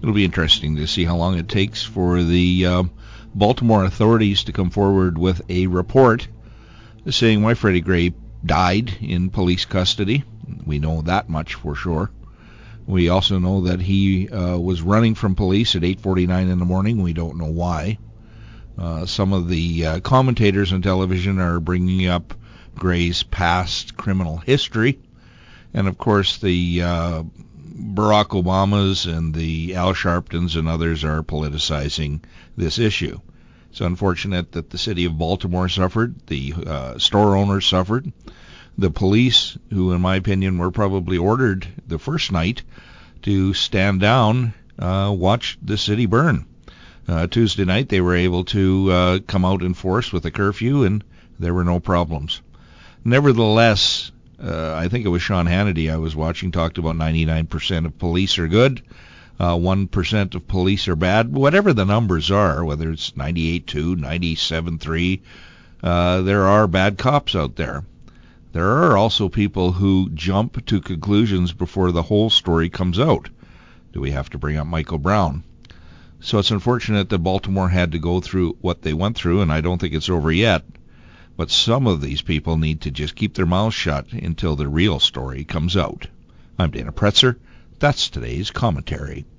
it'll be interesting to see how long it takes for the Baltimore authorities to come forward with a report saying why Freddie Gray died in police custody. We know that much for sure. We also know that he was running from police at 8:49 in the morning. We don't know why. Some of the commentators on television are bringing up Gray's past criminal history. And, of course, the Barack Obamas and the Al Sharptons and others are politicizing this issue. It's unfortunate that the city of Baltimore suffered, the store owners suffered, the police, who in my opinion were probably ordered the first night to stand down, watched the city burn. Tuesday night they were able to come out in force with a curfew, and there were no problems. Nevertheless, I think it was Sean Hannity I was watching talked about 99% of police are good, 1% of police are bad. Whatever the numbers are, whether it's 98.2, 97.3, there are bad cops out there. There are also people who jump to conclusions before the whole story comes out. Do we have to bring up Michael Brown? So it's unfortunate that Baltimore had to go through what they went through, and I don't think it's over yet. But some of these people need to just keep their mouths shut until the real story comes out. I'm Dana Pretzer. That's today's commentary.